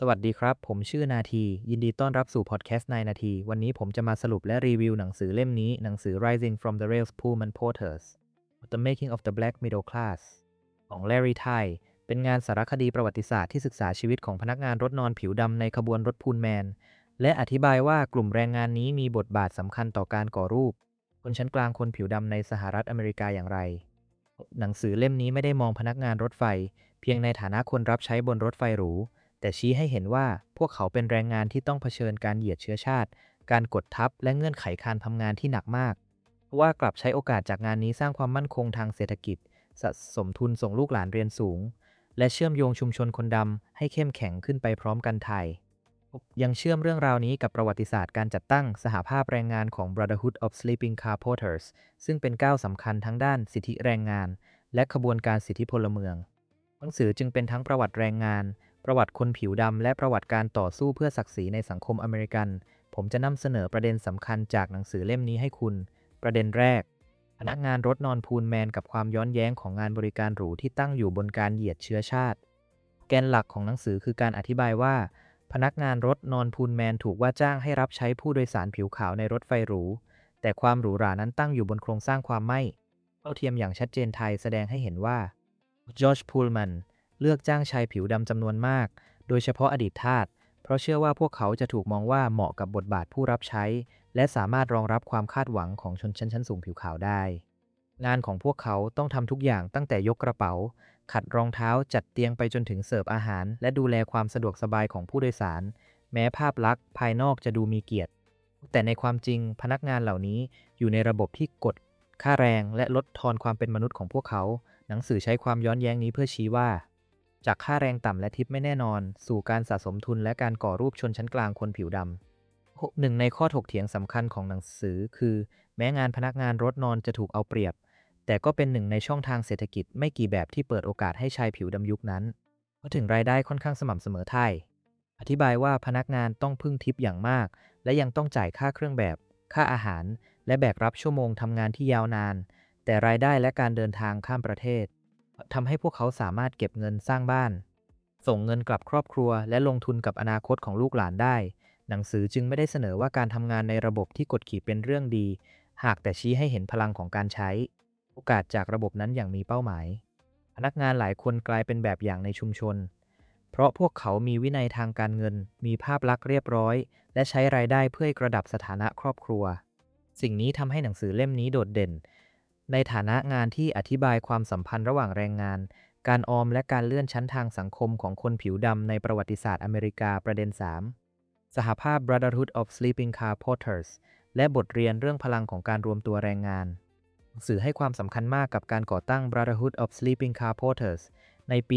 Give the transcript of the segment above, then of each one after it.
สวัสดีครับผมชื่อนาทียินดีต้อนรับสู่พอดแคสต์นายนาทีวันนี้ผมจะมาสรุปและรีวิวหนังสือเล่มนี้หนังสือ Rising from the Rails Pullman Porters The Making of the Black Middle Class ของ Larry Tai เป็นงานสารคดีประวัติศาสตร์ที่ศึกษาชีวิตของพนักงานรถนอนผิวดำในขบวนรถพูลแมนและอธิบายว่ากลุ่มแรงงานนี้มีบทบาทสำคัญต่อการก่อรูปคนชั้นกลางคนผิวดำในสหรัฐอเมริกาอย่างไรหนังสือเล่มนี้ไม่ได้มองพนักงานรถไฟเพียงในฐานะคนรับใช้บนรถไฟหรูแต่ชี้ให้เห็นว่าพวกเขาเป็นแรงงานที่ต้องเผชิญการเหยียดเชื้อชาติการกดทับและเงื่อนไขการทำงานที่หนักมากว่ากลับใช้โอกาสจากงานนี้สร้างความมั่นคงทางเศรษฐกิจสะสมทุนส่งลูกหลานเรียนสูงและเชื่อมโยงชุมชนคนดำให้เข้มแข็งขึ้นไปพร้อมกันไทยยังเชื่อมเรื่องราวนี้กับประวัติศาสตร์การจัดตั้งสหภาพแรงงานของ Brotherhood of Sleeping Car Porters ซึ่งเป็นก้าวสำคัญทั้งด้านสิทธิแรงงานและขบวนการสิทธิพลเมืองหนังสือจึงเป็นทั้งประวัติแรงงานประวัติคนผิวดำและประวัติการต่อสู้เพื่อศักดิ์ศรีในสังคมอเมริกันผมจะนำเสนอประเด็นสำคัญจากหนังสือเล่มนี้ให้คุณประเด็นแรกพนักงานรถนอนพูลแมนกับความย้อนแย้งของงานบริการหรูที่ตั้งอยู่บนการเหยียดเชื้อชาติแกนหลักของหนังสือคือการอธิบายว่าพนักงานรถนอนพูลแมนถูกว่าจ้างให้รับใช้ผู้โดยสารผิวขาวในรถไฟหรูแต่ความหรูหรานั้นตั้งอยู่บนโครงสร้างความไม่เท่าเทียมอย่างชัดเจนไทยแสดงให้เห็นว่าจอร์จพูลแมนเลือกจ้างชายผิวดำจำนวนมากโดยเฉพาะอดีตทาสเพราะเชื่อว่าพวกเขาจะถูกมองว่าเหมาะกับบทบาทผู้รับใช้และสามารถรองรับความคาดหวังของชนชั้นสูงผิวขาวได้งานของพวกเขาต้องทำทุกอย่างตั้งแต่ยกกระเป๋าขัดรองเท้าจัดเตียงไปจนถึงเสิร์ฟอาหารและดูแลความสะดวกสบายของผู้โดยสารแม้ภาพลักษณ์ภายนอกจะดูมีเกียรติแต่ในความจริงพนักงานเหล่านี้อยู่ในระบบที่กดค่าแรงและลดทอนความเป็นมนุษย์ของพวกเขาหนังสือใช้ความย้อนแย้งนี้เพื่อชี้ว่าจากค่าแรงต่ำและทิปไม่แน่นอนสู่การสะสมทุนและการก่อรูปชนชั้นกลางคนผิวดำหนึ่งในข้อถกเถียงสำคัญของหนังสือคือแม้งานพนักงานรถนอนจะถูกเอาเปรียบแต่ก็เป็นหนึ่งในช่องทางเศรษฐกิจไม่กี่แบบที่เปิดโอกาสให้ชายผิวดำยุคนั้นเพราะถึงรายได้ค่อนข้างสม่ำเสมอไทยอธิบายว่าพนักงานต้องพึ่งทิปอย่างมากและยังต้องจ่ายค่าเครื่องแบบค่าอาหารและแบกรับชั่วโมงทำงานที่ยาวนานแต่รายได้และการเดินทางข้ามประเทศทำให้พวกเขาสามารถเก็บเงินสร้างบ้านส่งเงินกลับครอบครัวและลงทุนกับอนาคตของลูกหลานได้หนังสือจึงไม่ได้เสนอว่าการทำงานในระบบที่กดขี่เป็นเรื่องดีหากแต่ชี้ให้เห็นพลังของการใช้โอกาสจากระบบนั้นอย่างมีเป้าหมายพนักงานหลายคนกลายเป็นแบบอย่างในชุมชนเพราะพวกเขามีวินัยทางการเงินมีภาพลักษณ์เรียบร้อยและใช้รายได้เพื่อให้กระดับสถานะครอบครัวสิ่งนี้ทำให้หนังสือเล่มนี้โดดเด่นในฐานะงานที่อธิบายความสัมพันธ์ระหว่างแรงงานการออมและการเลื่อนชั้นทางสังคมของคนผิวดำในประวัติศาสตร์อเมริกาประเด็น3สหภาพ Brotherhood of Sleeping Car Porters และบทเรียนเรื่องพลังของการรวมตัวแรงงานหนังสือให้ความสำคัญมากกับการก่อตั้ง Brotherhood of Sleeping Car Porters ในปี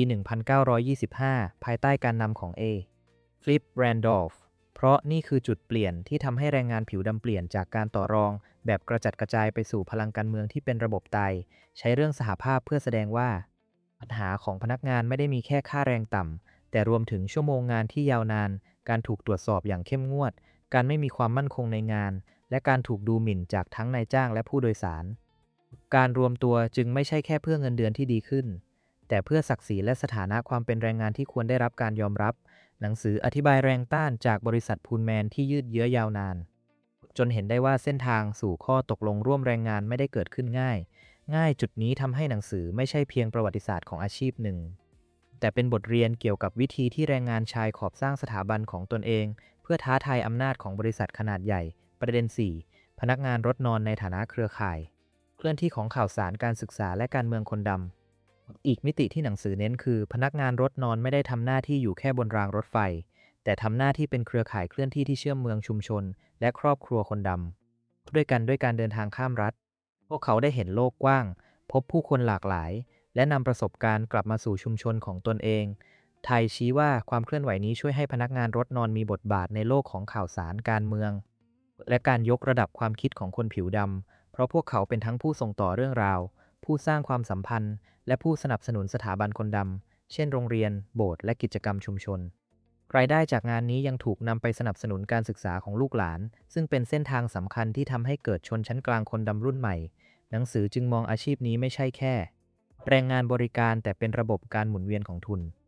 1925 ภายใต้การนำของ Flip Randolph เพราะนี่คือจุดเปลี่ยนที่ทำให้แรงงานผิวดำเปลี่ยนจากการต่อรองแบบกระจัดกระจายไปสู่พลังการเมืองที่เป็นระบบไตใช้เรื่องสหภาพเพื่อแสดงว่าปัญหาของพนักงานไม่ได้มีแค่ค่าแรงต่ำแต่รวมถึงชั่วโมงงานที่ยาวนานการถูกตรวจสอบอย่างเข้มงวดการไม่มีความมั่นคงในงานและการถูกดูหมิ่นจากทั้งนายจ้างและผู้โดยสารการรวมตัวจึงไม่ใช่แค่เพื่อเงินเดือนที่ดีขึ้นแต่เพื่อศักดิ์ศรีและสถานะความเป็นแรงงานที่ควรได้รับการยอมรับหนังสืออธิบายแรงต้านจากบริษัทพูลแมนที่ยืดเยื้อยาวนานจนเห็นได้ว่าเส้นทางสู่ข้อตกลงร่วมแรงงานไม่ได้เกิดขึ้นง่ายจุดนี้ทำให้หนังสือไม่ใช่เพียงประวัติศาสตร์ของอาชีพหนึ่งแต่เป็นบทเรียนเกี่ยวกับวิธีที่แรงงานชายขอบสร้างสถาบันของตนเองเพื่อท้าทายอำนาจของบริษัทขนาดใหญ่ประเด็น4พนักงานรถนอนในฐานะเครือข่ายเคลื่อนที่ของข่าวสารการศึกษาและการเมืองคนดำอีกมิติที่หนังสือเน้นคือพนักงานรถนอนไม่ได้ทำหน้าที่อยู่แค่บนรางรถไฟแต่ทำหน้าที่เป็นเครือข่ายเคลื่อนที่ที่เชื่อมเมืองชุมชนและครอบครัวคนดำด้วยการเดินทางข้ามรัฐพวกเขาได้เห็นโลกกว้างพบผู้คนหลากหลายและนำประสบการณ์กลับมาสู่ชุมชนของตนเองไทยชี้ว่าความเคลื่อนไหวนี้ช่วยให้พนักงานรถนอนมีบทบาทในโลกของข่าวสารการเมืองและการยกระดับความคิดของคนผิวดำเพราะพวกเขาเป็นทั้งผู้ส่งต่อเรื่องราวผู้สร้างความสัมพันธ์และผู้สนับสนุนสถาบันคนดำเช่นโรงเรียนโบสถ์และกิจกรรมชุมชนรายได้จากงานนี้ยังถูกนำไปสนับสนุนการศึกษาของลูกหลานซึ่งเป็นเส้นทางสำคัญที่ทำให้เกิดชนชั้นกลางคนดำรุ่นใหม่หนังสือจึงมองอาชีพนี้ไม่ใช่แค่แรงงานบริการแต่เป็นระบบการหมุนเวียนของทุน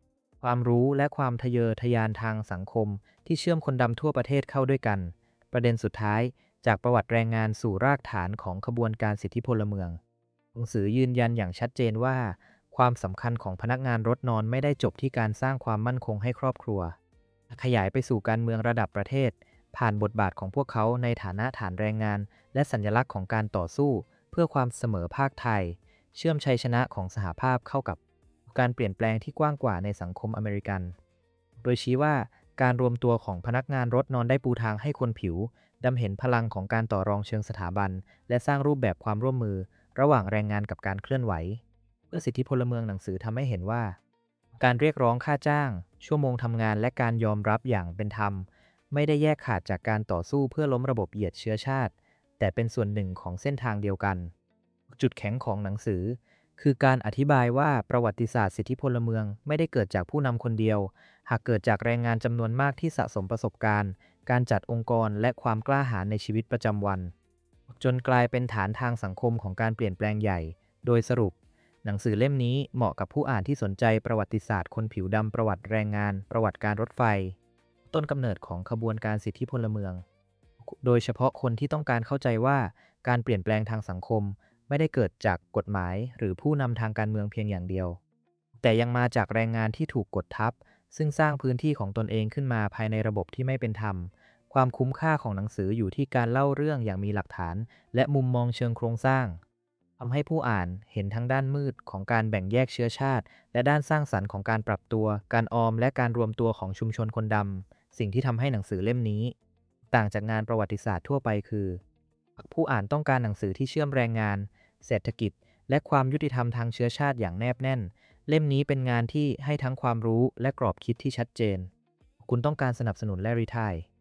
ความรู้และความทะเยอทะยานทางสังคมที่เชื่อมคนดำทั่วประเทศเข้าด้วยกันประเด็นสุดท้ายจากประวัติแรงงานสู่รากฐานของขบวนการสิทธิพลเมืองหนังสือยืนยันอย่างชัดเจนว่าความสำคัญของพนักงานรถนอนไม่ได้จบที่การสร้างความมั่นคงให้ครอบครัวขยายไปสู่การเมืองระดับประเทศผ่านบทบาทของพวกเขาในฐานะฐานแรงงานและสัญลักษณ์ของการต่อสู้เพื่อความเสมอภาคไทยเชื่อมชัยชนะของสหภาพเข้ากับการเปลี่ยนแปลงที่กว้างกว่าในสังคมอเมริกันโดยชี้ว่าการรวมตัวของพนักงานรถนอนได้ปูทางให้คนผิวดำเห็นพลังของการต่อรองเชิงสถาบันและสร้างรูปแบบความร่วมมือระหว่างแรงงานกับการเคลื่อนไหวเพื่อสิทธิพลเมืองหนังสือทำให้เห็นว่าการเรียกร้องค่าจ้างชั่วโมงทำงานและการยอมรับอย่างเป็นธรรมไม่ได้แยกขาดจากการต่อสู้เพื่อล้มระบบเหยียดเชื้อชาติแต่เป็นส่วนหนึ่งของเส้นทางเดียวกันจุดแข็งของหนังสือคือการอธิบายว่าประวัติศาสตร์สิทธิพลเมืองไม่ได้เกิดจากผู้นำคนเดียวหากเกิดจากแรงงานจำนวนมากที่สะสมประสบการณ์การจัดองค์กรและความกล้าหาญในชีวิตประจำวันจนกลายเป็นฐานทางสังคมของการเปลี่ยนแปลงใหญ่โดยสรุปหนังสือเล่มนี้เหมาะกับผู้อ่านที่สนใจประวัติศาสตร์คนผิวดำประวัติแรงงานประวัติการรถไฟต้นกำเนิดของขบวนการสิทธิพลเมืองโดยเฉพาะคนที่ต้องการเข้าใจว่าการเปลี่ยนแปลงทางสังคมไม่ได้เกิดจากกฎหมายหรือผู้นำทางการเมืองเพียงอย่างเดียวแต่ยังมาจากแรงงานที่ถูกกดทับซึ่งสร้างพื้นที่ของตนเองขึ้นมาภายในระบบที่ไม่เป็นธรรมความคุ้มค่าของหนังสืออยู่ที่การเล่าเรื่องอย่างมีหลักฐานและมุมมองเชิงโครงสร้างทำให้ผู้อ่านเห็นทั้งด้านมืดของการแบ่งแยกเชื้อชาติและด้านสร้างสรรค์ของการปรับตัวการออมและการรวมตัวของชุมชนคนดำสิ่งที่ทำให้หนังสือเล่มนี้ต่างจากงานประวัติศาสตร์ทั่วไปคือผู้อ่านต้องการหนังสือที่เชื่อมแรงงานเศรษฐกิจและความยุติธรรมทางเชื้อชาติอย่างแนบแน่นเล่มนี้เป็นงานที่ให้ทั้งความรู้และกรอบคิดที่ชัดเจนคุณต้องการสนับสนุนและรีไทร์